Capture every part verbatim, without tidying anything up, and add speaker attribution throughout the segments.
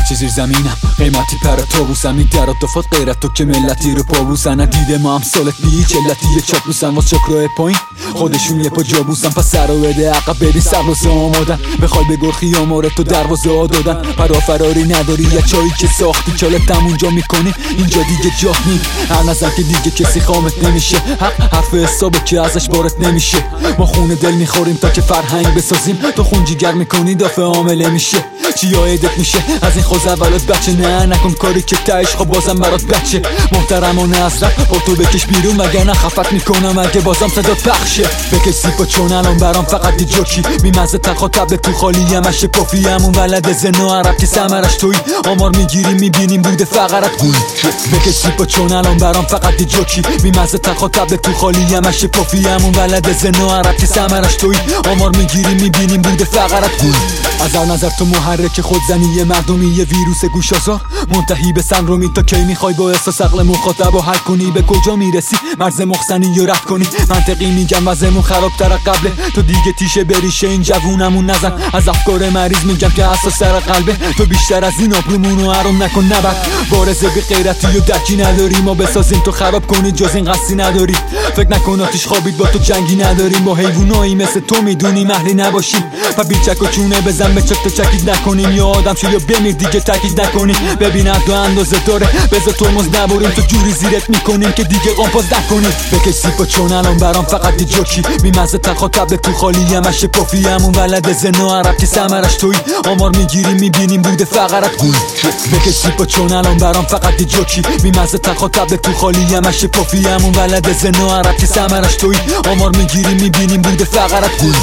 Speaker 1: هرچی زیر زمینم قیمتی پر تابوسم میگرد دفات غیرت تو که ملتی رو پابوسن ندیده ما هم سالت بیچ علتی یه چاپلوسن واس چاکرای پایین خودشون یه پا جابوسن پس سر رو بده عقب ببین سربازه آمادن بخوای بگرخی آماره تو دروازه ها دادن پرا فراری نداری یه چایی که ساختی چالتم اونجا میکنی اینجا دیگه جا نیم هر نظر که دیگه کسی خامت نمیشه حق حرف حسابه که ازش بارت نمیشه ما خونه دل میخوریم تا که فرهنگ بسازیم تو خون جیگر میکنی دافع عامله میشه چی یادت میشه از این خوز اولات بچه نه نکن کاری که تایش خب بازم برات بچه محترمانه از رفت با تو بکش بیرون وگرنه خفت میکنم اگه بازم صدات پخشه بکش سیپا چون الان برام فقط دی جوکی بیمزه تلخا تبله تو خالی همش کافی همون ولد زنا عرب که سمرش توی آمار میگیریم میبینیم بوده فقرت گوی بکش سیپا چون الان برام فقط دی جوکی بیمزه تلخا تبله تو خالی همش کافی همون ولد زنا عرب که سمرش توی آمار میگیریم میبینیم بوده فقرت گوی از هر نظر تو محرک خودزنی مردمی یه ویروس گوش آزار منتهی به سندرومی تا کی میخوای با احساس عقل مخاطب و حل کنی به کجا میرسی مرز مخزنی و رد کنی منطقی میگم وضعمون خرابتر قبله تو دیگه تیشه بریشه این جوونمون نزن از افکار مریض میگم که اساس سر قلبه تو بیشتر از این آبرومونو حرام نکن نبر بارزه به غیرتی و درکی نداری ما بسازیم تو خراب کنی جز این قصدی نداری فکر نکن آتیش خوابید با تو جنگی نداریم با حیوانایی مثل تو میدونی مهری نباشیم و بیچک و چونه بزن به چک تو چکید نکنیم یا آدم شو یا بمیر دیگه تاکید نکنی ببین هر دو اندازه داره بذار ترمز نبریم تو جوری زیرت میکنیم که دیگه قامپاز نکنی بکش سیپا چون الان برام فقط دی جوکی بیمزه تلخا تبله تو خالی همش کافی همون ولد زنا عرب که سمرش توی آمار میگیریم میبینیم بوده فقرت گوی بکش سیپا چون الان برام فقط دی جوکی بیمزه تلخا تبله تو خالی همش کافی همون ولد زنا عرب که سمرش توی آمار میگیریم میبینیم بوده فقرت گوی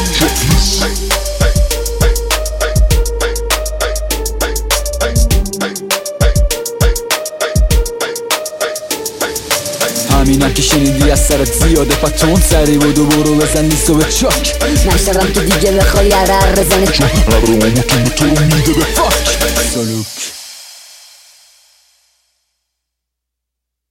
Speaker 1: همینم که شنیدی از سرت زیاده پتون سری بود و برو بزن لیستو به چاک
Speaker 2: نشترم که دیگه بخوای عرر بزنی
Speaker 1: چون هر رو ممکن به تو رو میده به فاک سلوک